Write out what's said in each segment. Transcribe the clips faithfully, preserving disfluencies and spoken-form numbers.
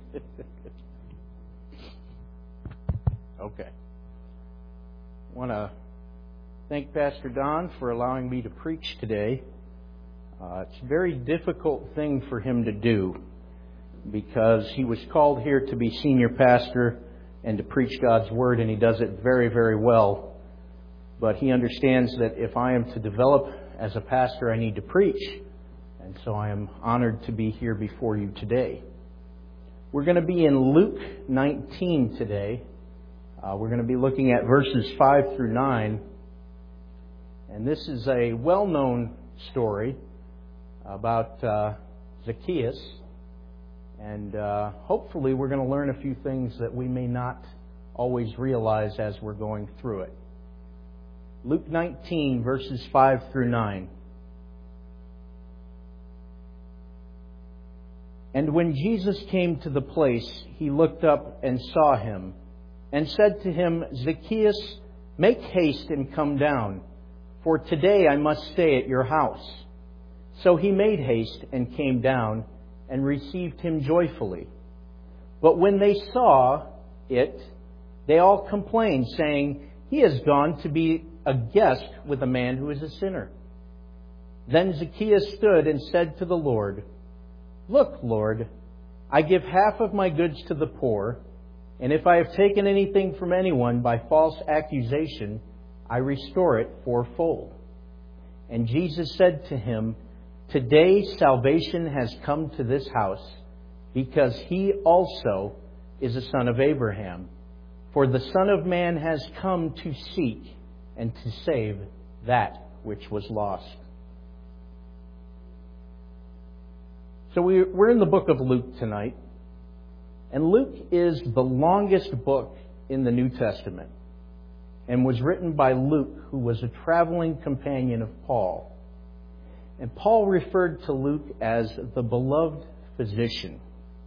Okay. I want to thank Pastor Don for allowing me to preach today. Uh, it's a very difficult thing for him to do because he was called here to be senior pastor and to preach God's Word, and he does it very, very well. But he understands that if I am to develop as a pastor, I need to preach. And so I am honored to be here before you today. We're going to be in Luke nineteen today. Uh, we're going to be looking at verses five through nine. And this is a well-known story about uh, Zacchaeus. And uh, hopefully we're going to learn a few things that we may not always realize as we're going through it. Luke nineteen, verses five through nine. And when Jesus came to the place, he looked up and saw him, and said to him, Zacchaeus, make haste and come down, for today I must stay at your house. So he made haste and came down, and received him joyfully. But when they saw it, they all complained, saying, he has gone to be a guest with a man who is a sinner. Then Zacchaeus stood and said to the Lord, Look, Lord, I give half of my goods to the poor, and if I have taken anything from anyone by false accusation, I restore it fourfold. And Jesus said to him, Today salvation has come to this house, because he also is a son of Abraham. For the Son of Man has come to seek and to save that which was lost. So we're in the book of Luke tonight. And Luke is the longest book in the New Testament and was written by Luke, who was a traveling companion of Paul. And Paul referred to Luke as the beloved physician.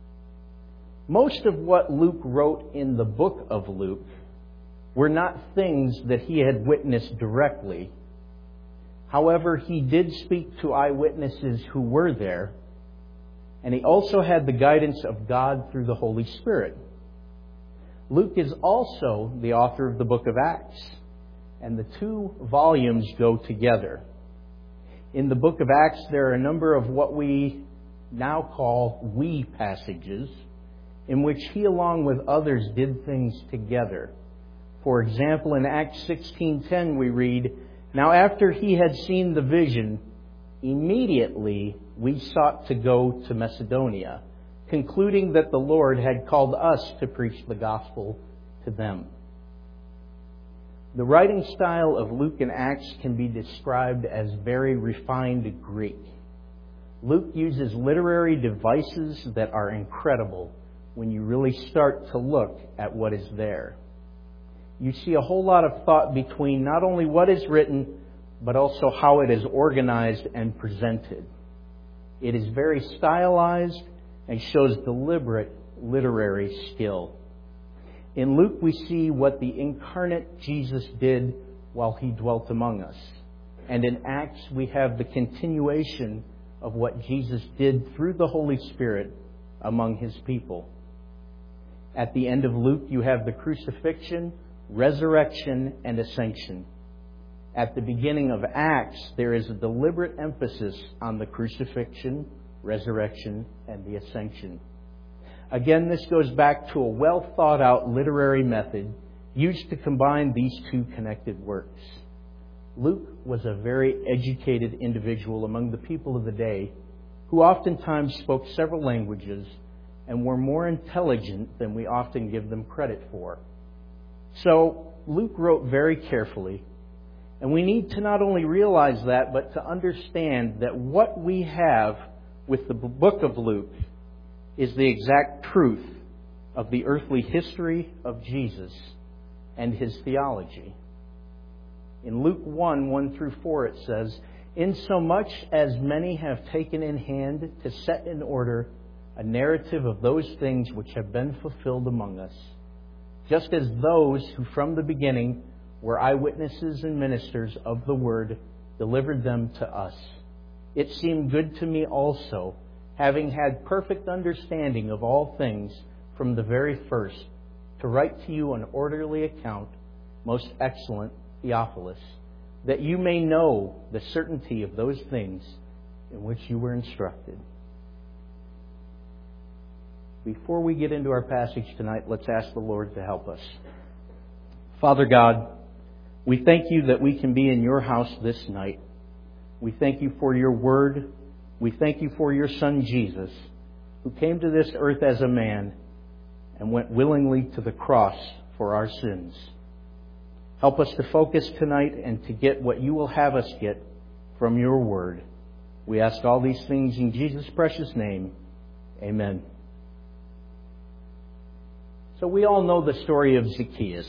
Most of what Luke wrote in the book of Luke were not things that he had witnessed directly. However, he did speak to eyewitnesses who were there, and he also had the guidance of God through the Holy Spirit. Luke is also the author of the book of Acts, and the two volumes go together. In the book of Acts, there are a number of what we now call we passages, in which he, along with others, did things together. For example, in Acts sixteen ten, we read, Now after he had seen the vision, immediately we sought to go to Macedonia, concluding that the Lord had called us to preach the gospel to them. The writing style of Luke and Acts can be described as very refined Greek. Luke uses literary devices that are incredible when you really start to look at what is there. You see a whole lot of thought between not only what is written, but also how it is organized and presented. It is very stylized and shows deliberate literary skill. In Luke, we see what the incarnate Jesus did while he dwelt among us. And in Acts, we have the continuation of what Jesus did through the Holy Spirit among his people. At the end of Luke, you have the crucifixion, resurrection, and ascension. At the beginning of Acts, there is a deliberate emphasis on the crucifixion, resurrection, and the ascension. Again, this goes back to a well-thought-out literary method used to combine these two connected works. Luke was a very educated individual among the people of the day who oftentimes spoke several languages and were more intelligent than we often give them credit for. So Luke wrote very carefully, and we need to not only realize that, but to understand that what we have with the book of Luke is the exact truth of the earthly history of Jesus and his theology. In Luke one, one through four, it says, Insomuch as many have taken in hand to set in order a narrative of those things which have been fulfilled among us, just as those who from the beginning were eyewitnesses and ministers of the word delivered them to us. It seemed good to me also, having had perfect understanding of all things from the very first, to write to you an orderly account, most excellent Theophilus, that you may know the certainty of those things in which you were instructed. Before we get into our passage tonight, let's ask the Lord to help us. Father God, we thank you that we can be in your house this night. We thank you for your word. We thank you for your Son Jesus, who came to this earth as a man and went willingly to the cross for our sins. Help us to focus tonight and to get what you will have us get from your word. We ask all these things in Jesus' precious name. Amen. So we all know the story of Zacchaeus.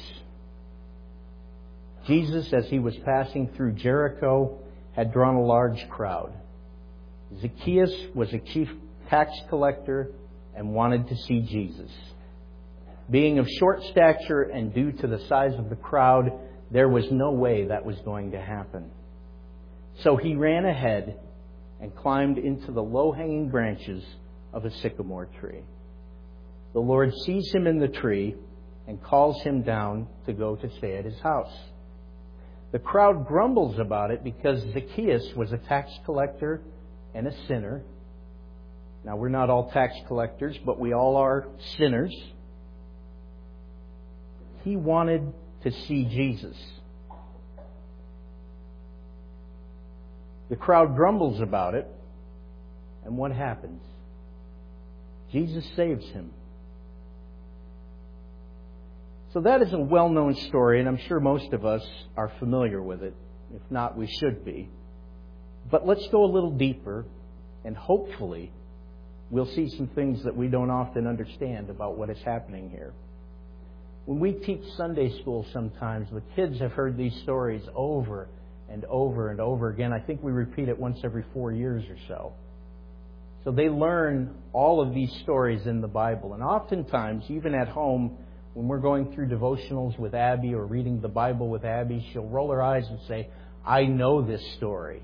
Jesus, as he was passing through Jericho, had drawn a large crowd. Zacchaeus was a chief tax collector and wanted to see Jesus. Being of short stature and due to the size of the crowd, there was no way that was going to happen. So he ran ahead and climbed into the low-hanging branches of a sycamore tree. The Lord sees him in the tree and calls him down to go to stay at his house. The crowd grumbles about it because Zacchaeus was a tax collector and a sinner. Now, we're not all tax collectors, but we all are sinners. He wanted to see Jesus. The crowd grumbles about it, and what happens? Jesus saves him. So that is a well-known story, and I'm sure most of us are familiar with it. If not, we should be. But let's go a little deeper, and hopefully we'll see some things that we don't often understand about what is happening here. When we teach Sunday school sometimes, the kids have heard these stories over and over and over again. I think we repeat it once every four years or so. So they learn all of these stories in the Bible. And oftentimes, even at home, when we're going through devotionals with Abby or reading the Bible with Abby, she'll roll her eyes and say, I know this story.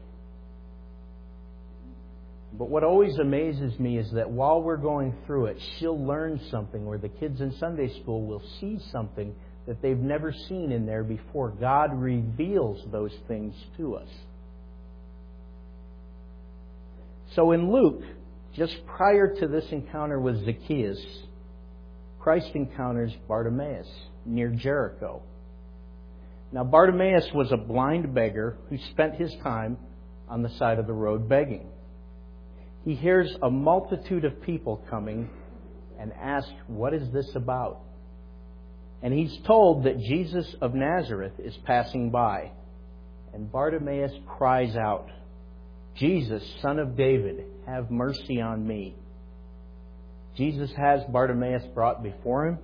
But what always amazes me is that while we're going through it, she'll learn something, or the kids in Sunday school will see something that they've never seen in there before. God reveals those things to us. So in Luke, just prior to this encounter with Zacchaeus, Christ encounters Bartimaeus near Jericho. Now, Bartimaeus was a blind beggar who spent his time on the side of the road begging. He hears a multitude of people coming and asks, what is this about? And he's told that Jesus of Nazareth is passing by. And Bartimaeus cries out, Jesus, Son of David, have mercy on me. Jesus has Bartimaeus brought before him,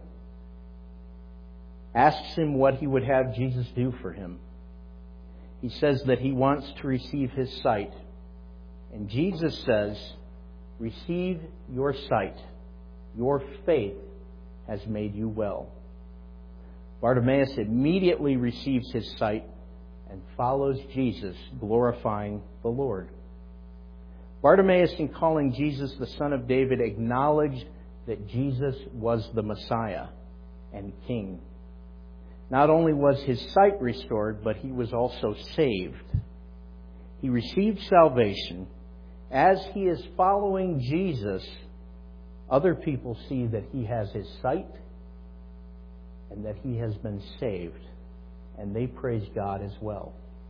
asks him what he would have Jesus do for him. He says that he wants to receive his sight. And Jesus says, receive your sight. Your faith has made you well. Bartimaeus immediately receives his sight and follows Jesus, glorifying the Lord. Bartimaeus, in calling Jesus the Son of David, acknowledged that Jesus was the Messiah and King. Not only was his sight restored, but he was also saved. He received salvation. As he is following Jesus, other people see that he has his sight and that he has been saved, and they praise God as well.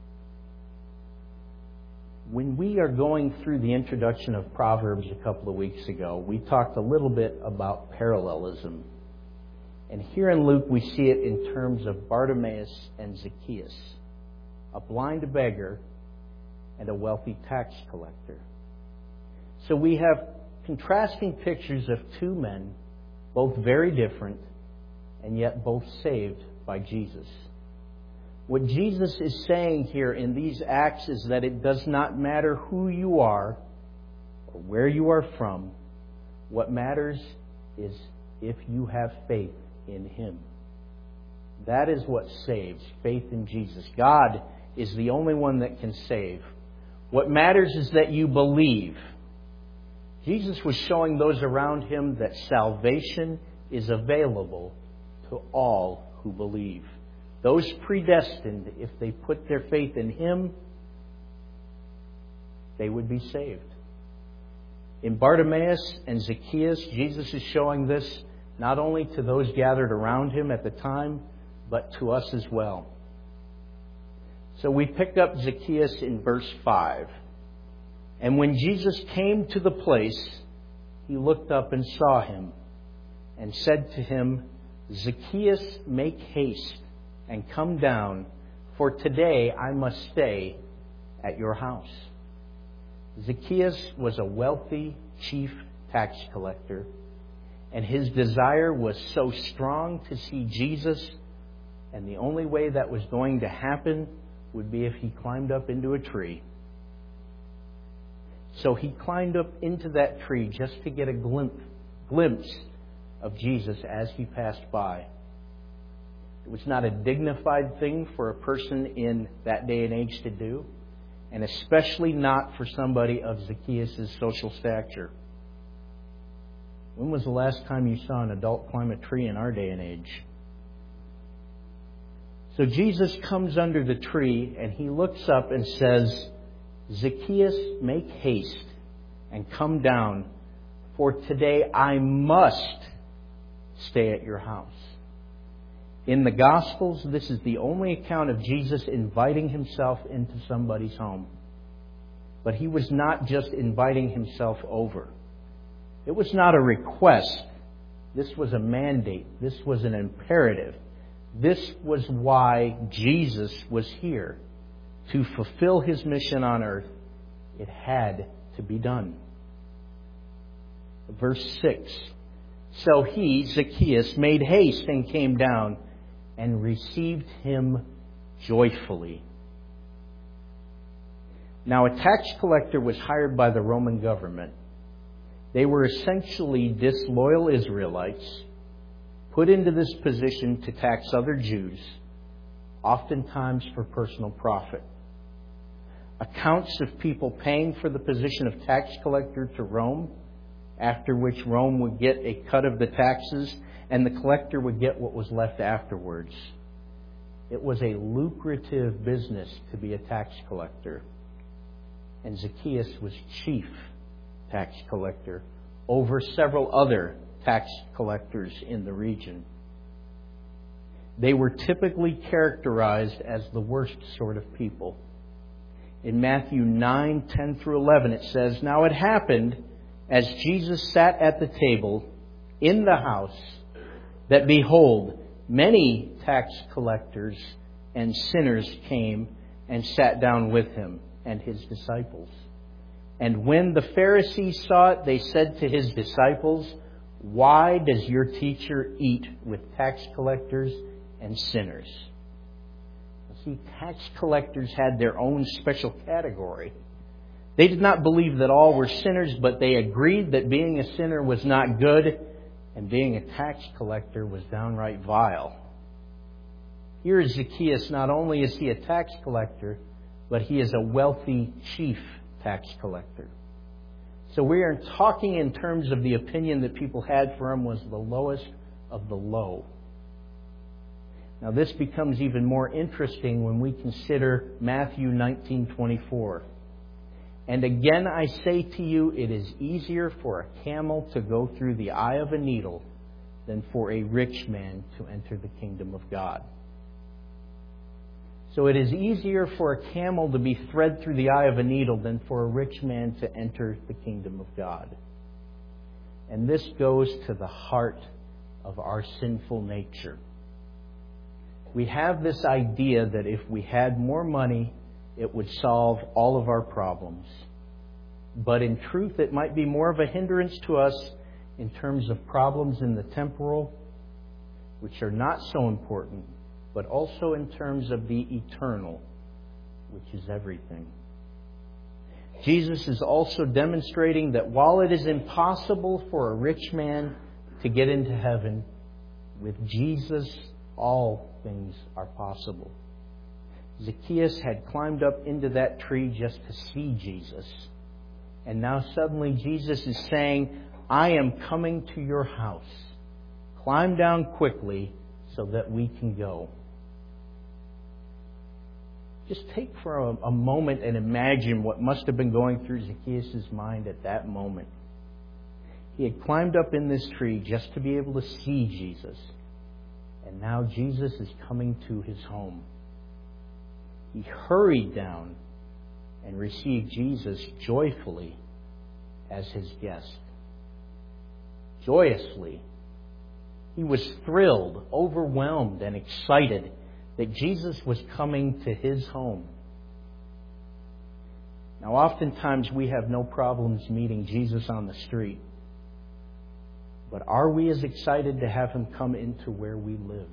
When we are going through the introduction of Proverbs a couple of weeks ago, we talked a little bit about parallelism. And here in Luke, we see it in terms of Bartimaeus and Zacchaeus, a blind beggar and a wealthy tax collector. So we have contrasting pictures of two men, both very different, and yet both saved by Jesus. What Jesus is saying here in these acts is that it does not matter who you are or where you are from. What matters is if you have faith in Him. That is what saves, faith in Jesus. God is the only one that can save. What matters is that you believe. Jesus was showing those around him that salvation is available to all who believe. Those predestined, if they put their faith in him, they would be saved. In Bartimaeus and Zacchaeus, Jesus is showing this not only to those gathered around him at the time, but to us as well. So we pick up Zacchaeus in verse five. And when Jesus came to the place, he looked up and saw him and said to him, Zacchaeus, make haste and come down, for today I must stay at your house. Zacchaeus was a wealthy chief tax collector, and his desire was so strong to see Jesus, and the only way that was going to happen would be if he climbed up into a tree. So he climbed up into that tree just to get a glimpse, glimpse of Jesus as he passed by. It was not a dignified thing for a person in that day and age to do, and especially not for somebody of Zacchaeus' social stature. When was the last time you saw an adult climb a tree in our day and age? So Jesus comes under the tree and he looks up and says, Zacchaeus, make haste and come down, for today I must stay at your house. In the Gospels, this is the only account of Jesus inviting himself into somebody's home. But he was not just inviting himself over. It was not a request. This was a mandate. This was an imperative. This was why Jesus was here. To fulfill his mission on earth, it had to be done. Verse six. So he, Zacchaeus, made haste and came down and received him joyfully. Now, a tax collector was hired by the Roman government. They were essentially disloyal Israelites put into this position to tax other Jews, oftentimes for personal profit. Accounts of people paying for the position of tax collector to Rome, after which Rome would get a cut of the taxes and the collector would get what was left afterwards. It was a lucrative business to be a tax collector. And Zacchaeus was chief tax collector over several other tax collectors in the region. They were typically characterized as the worst sort of people. In Matthew nine, ten through eleven, it says, Now it happened, as Jesus sat at the table in the house, that behold, many tax collectors and sinners came and sat down with him and his disciples. And when the Pharisees saw it, they said to his disciples, Why does your teacher eat with tax collectors and sinners? See, tax collectors had their own special category. They did not believe that all were sinners, but they agreed that being a sinner was not good and being a tax collector was downright vile. Here is Zacchaeus. Not only is he a tax collector, but he is a wealthy chief tax collector. So we are talking in terms of the opinion that people had for him was the lowest of the low. Now this becomes even more interesting when we consider Matthew nineteen twenty-four. And again I say to you, it is easier for a camel to go through the eye of a needle than for a rich man to enter the kingdom of God. So it is easier for a camel to be thread through the eye of a needle than for a rich man to enter the kingdom of God. And this goes to the heart of our sinful nature. We have this idea that if we had more money, it would solve all of our problems. But in truth, it might be more of a hindrance to us in terms of problems in the temporal, which are not so important, but also in terms of the eternal, which is everything. Jesus is also demonstrating that while it is impossible for a rich man to get into heaven, with Jesus, all things are possible. Zacchaeus had climbed up into that tree just to see Jesus. And now suddenly Jesus is saying, I am coming to your house. Climb down quickly so that we can go. Just take for a, a moment and imagine what must have been going through Zacchaeus' mind at that moment. He had climbed up in this tree just to be able to see Jesus. And now Jesus is coming to his home. He hurried down and received Jesus joyfully as his guest. Joyously. He was thrilled, overwhelmed, and excited that Jesus was coming to his home. Now, oftentimes we have no problems meeting Jesus on the street. But are we as excited to have him come into where we live?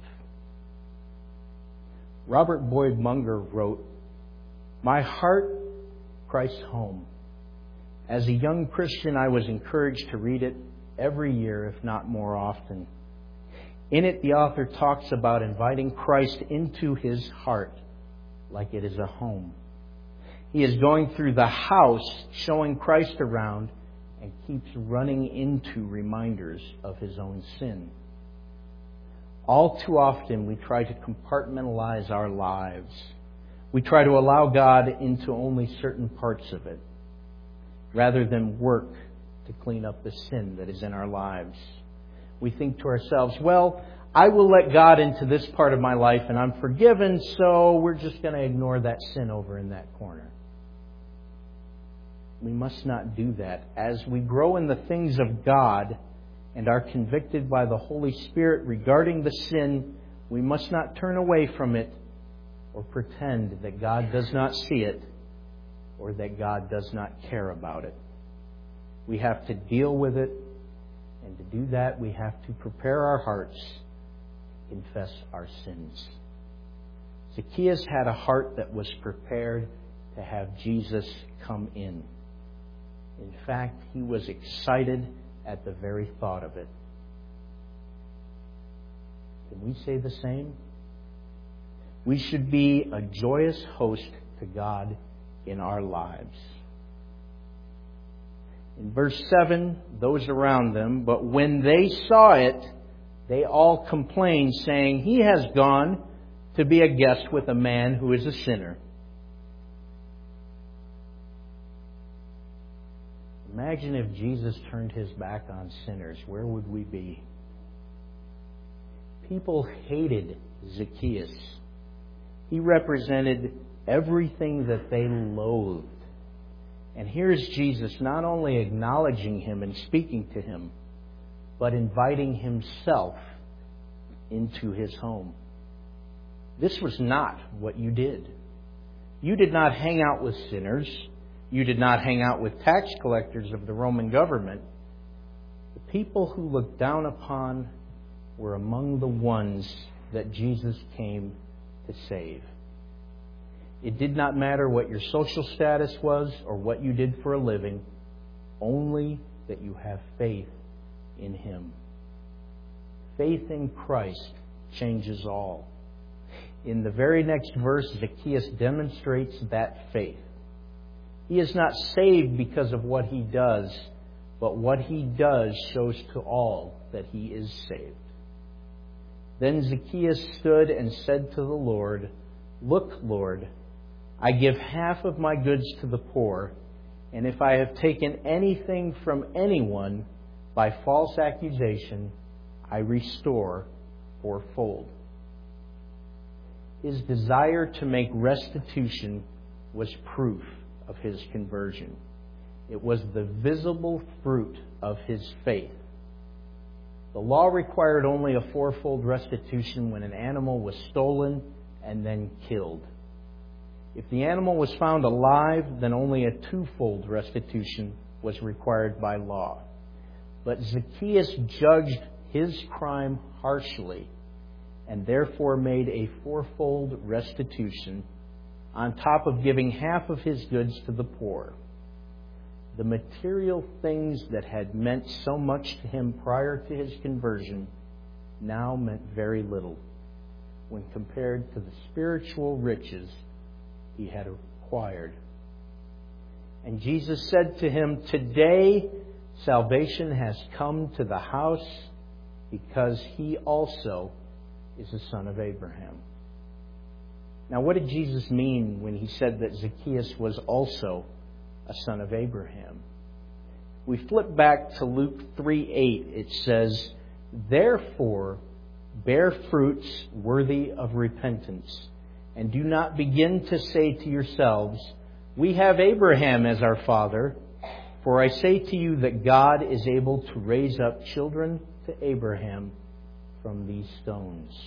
Robert Boyd Munger wrote, "My heart, Christ's home. As a young Christian, I was encouraged to read it every year, if not more often. In it, the author talks about inviting Christ into his heart like it is a home. He is going through the house, showing Christ around, and keeps running into reminders of his own sin. All too often, we try to compartmentalize our lives. We try to allow God into only certain parts of it, rather than work to clean up the sin that is in our lives. We think to ourselves, well, I will let God into this part of my life and I'm forgiven, so we're just going to ignore that sin over in that corner. We must not do that. As we grow in the things of God and are convicted by the Holy Spirit regarding the sin, we must not turn away from it or pretend that God does not see it or that God does not care about it. We have to deal with it, and to do that, we have to prepare our hearts to confess our sins. Zacchaeus had a heart that was prepared to have Jesus come in. In fact, he was excited at the very thought of it. Can we say the same? We should be a joyous host to God in our lives. In verse seven, those around them, but when they saw it, they all complained, saying, he has gone to be a guest with a man who is a sinner. Imagine if Jesus turned his back on sinners. Where would we be? People hated Zacchaeus. He represented everything that they loathed. And here's Jesus not only acknowledging him and speaking to him, but inviting himself into his home. This was not what you did. You did not hang out with sinners. You did not hang out with tax collectors of the Roman government. The people who looked down upon were among the ones that Jesus came to save. It did not matter what your social status was or what you did for a living, only that you have faith in him. Faith in Christ changes all. In the very next verse, Zacchaeus demonstrates that faith. He is not saved because of what he does, but what he does shows to all that he is saved. Then Zacchaeus stood and said to the Lord, look, Lord, I give half of my goods to the poor, and if I have taken anything from anyone by false accusation, I restore fourfold. His desire to make restitution was proof of his conversion. It was the visible fruit of his faith. The law required only a fourfold restitution when an animal was stolen and then killed. If the animal was found alive, then only a twofold restitution was required by law. But Zacchaeus judged his crime harshly and therefore made a fourfold restitution on top of giving half of his goods to the poor. The material things that had meant so much to him prior to his conversion now meant very little when compared to the spiritual riches he had acquired. And Jesus said to him, "Today salvation has come to the house, because he also is a son of Abraham." Now, what did Jesus mean when he said that Zacchaeus was also a son of Abraham? We flip back to Luke three eight. It says, "Therefore, bear fruits worthy of repentance, and do not begin to say to yourselves, 'We have Abraham as our father,' for I say to you that God is able to raise up children to Abraham from these stones."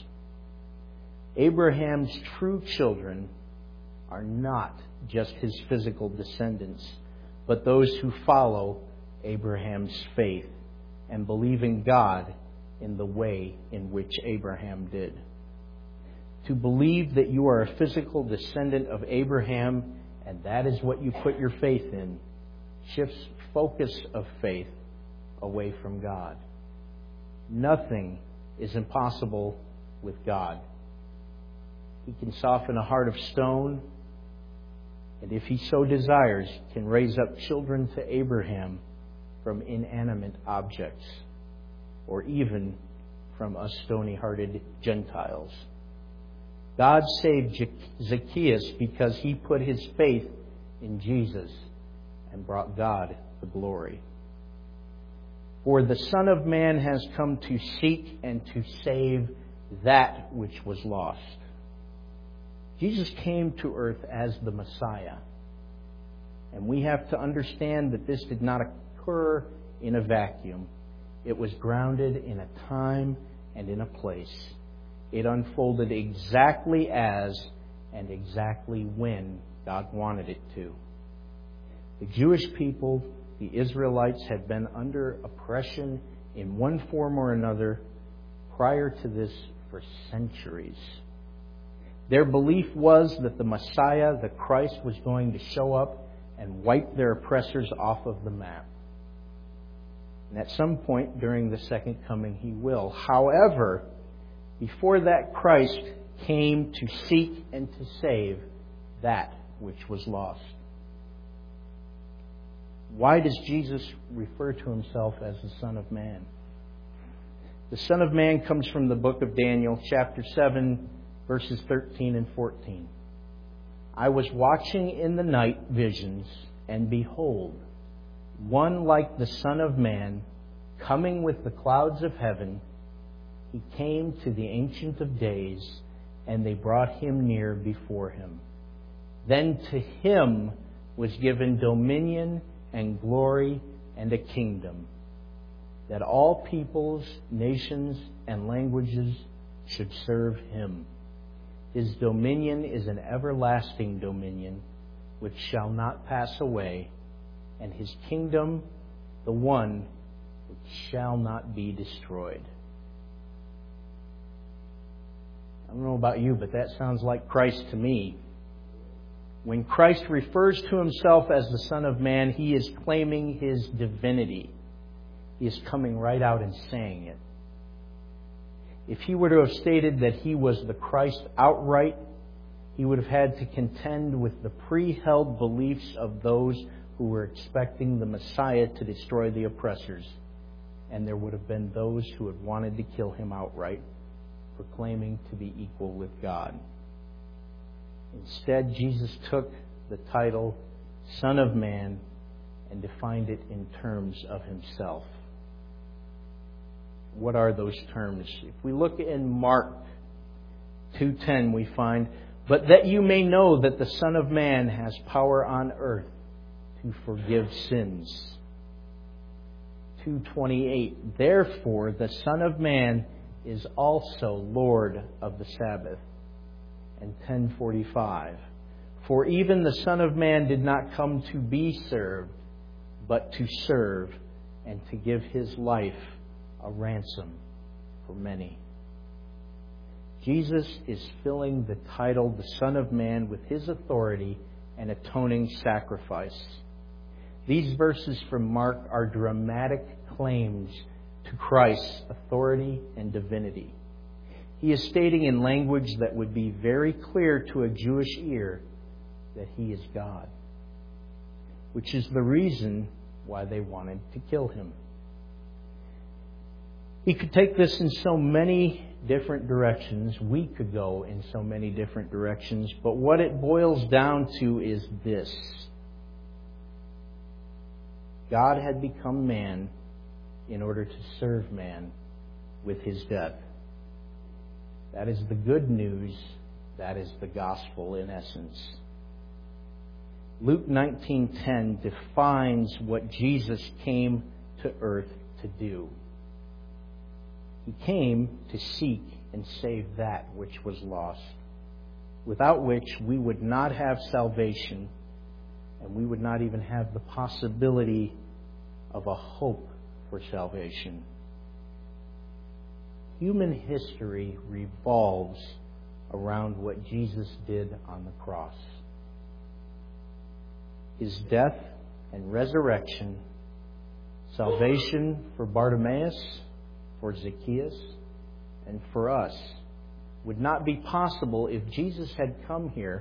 Abraham's true children are not just his physical descendants, but those who follow Abraham's faith and believe in God in the way in which Abraham did. To believe that you are a physical descendant of Abraham, and that is what you put your faith in, shifts focus of faith away from God. Nothing is impossible with God. He can soften a heart of stone, and if he so desires, can raise up children to Abraham from inanimate objects, or even from us stony-hearted Gentiles. God saved Zacchaeus because he put his faith in Jesus and brought God the glory. For the Son of Man has come to seek and to save that which was lost. Jesus came to earth as the Messiah. And we have to understand that this did not occur in a vacuum. It was grounded in a time and in a place. It unfolded exactly as and exactly when God wanted it to. The Jewish people, the Israelites, had been under oppression in one form or another prior to this for centuries. Their belief was that the Messiah, the Christ, was going to show up and wipe their oppressors off of the map. And at some point during the second coming, he will. However, before that, Christ came to seek and to save that which was lost. Why does Jesus refer to himself as the Son of Man? The Son of Man comes from the book of Daniel, chapter seven, verses thirteen and fourteen. "I was watching in the night visions, and behold, one like the Son of Man, coming with the clouds of heaven. He came to the Ancient of Days, and they brought him near before him. Then to him was given dominion and glory and a kingdom, that all peoples, nations, and languages should serve him. His dominion is an everlasting dominion which shall not pass away, and his kingdom the one which shall not be destroyed." I don't know about you, but that sounds like Christ to me. When Christ refers to himself as the Son of Man, he is claiming his divinity. He is coming right out and saying it. If he were to have stated that he was the Christ outright, he would have had to contend with the pre-held beliefs of those who were expecting the Messiah to destroy the oppressors. And there would have been those who had wanted to kill him outright, proclaiming to be equal with God. Instead, Jesus took the title Son of Man and defined it in terms of himself. What are those terms? If we look in Mark two ten, we find, "But that you may know that the Son of Man has power on earth to forgive sins." two twenty-eight, "Therefore the Son of Man is also Lord of the Sabbath." And ten forty-five, "For even the Son of Man did not come to be served, but to serve, and to give his life a ransom for many." Jesus is filling the title, the Son of Man, with his authority and atoning sacrifice. These verses from Mark are dramatic claims to Christ's authority and divinity. He is stating in language that would be very clear to a Jewish ear that he is God. which is the reason why they wanted to kill him. He could take this in so many different directions. We could go in so many different directions. But what it boils down to is this. God had become man in order to serve man with his death. That is the good news. That is the gospel in essence. Luke nineteen ten defines what Jesus came to earth to do. He came to seek and save that which was lost, without which we would not have salvation, and we would not even have the possibility of a hope for salvation. Human history revolves around what Jesus did on the cross. His death and resurrection, salvation for Bartimaeus, for Zacchaeus, and for us would not be possible if Jesus had come here,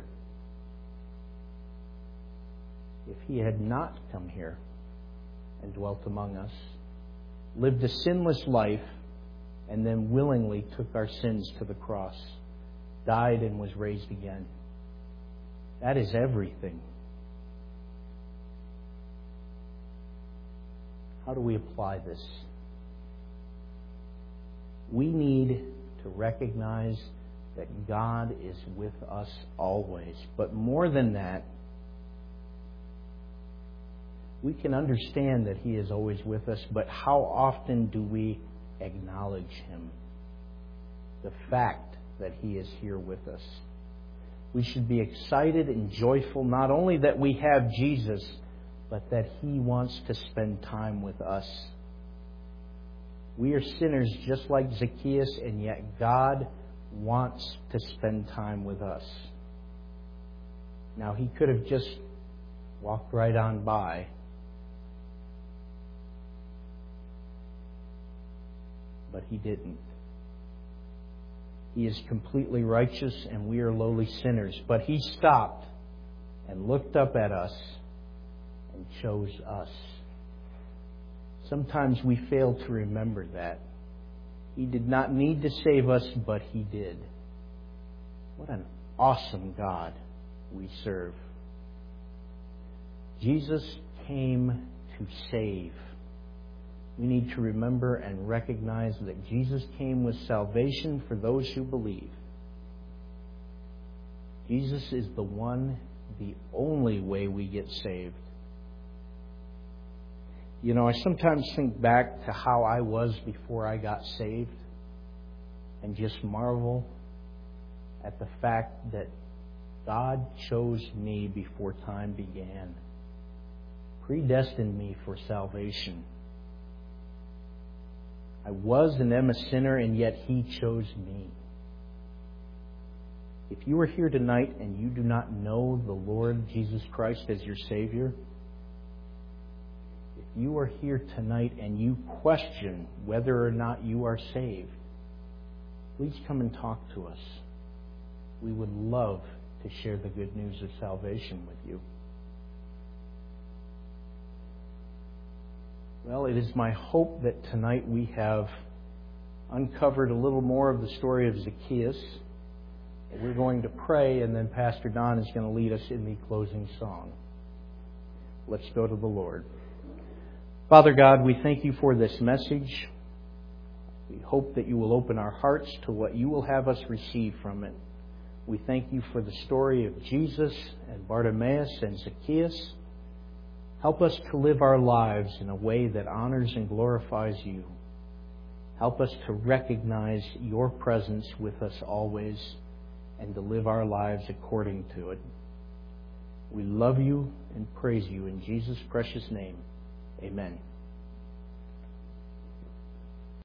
if he had not come here and dwelt among us, lived a sinless life, and then willingly took our sins to the cross, died and was raised again. That is everything. How do we apply this? We need to recognize that God is with us always. But more than that, we can understand that He is always with us, but how often do we acknowledge Him? The fact that He is here with us. We should be excited and joyful not only that we have Jesus, but that He wants to spend time with us. We are sinners just like Zacchaeus, and yet God wants to spend time with us. Now, He could have just walked right on by. But He didn't. He is completely righteous and we are lowly sinners. But He stopped and looked up at us and chose us. Sometimes we fail to remember that. He did not need to save us, but He did. What an awesome God we serve. Jesus came to save. We need to remember and recognize that Jesus came with salvation for those who believe. Jesus is the one, the only way we get saved. You know, I sometimes think back to how I was before I got saved and just marvel at the fact that God chose me before time began, predestined me for salvation. I was and am a sinner, and yet He chose me. If you are here tonight and you do not know the Lord Jesus Christ as your Savior, if you are here tonight and you question whether or not you are saved, please come and talk to us. We would love to share the good news of salvation with you. Well, it is my hope that tonight we have uncovered a little more of the story of Zacchaeus. We're going to pray, and then Pastor Don is going to lead us in the closing song. Let's go to the Lord. Father God, we thank You for this message. We hope that You will open our hearts to what You will have us receive from it. We thank You for the story of Jesus and Bartimaeus and Zacchaeus. Help us to live our lives in a way that honors and glorifies You. Help us to recognize Your presence with us always and to live our lives according to it. We love You and praise You in Jesus' precious name. Amen.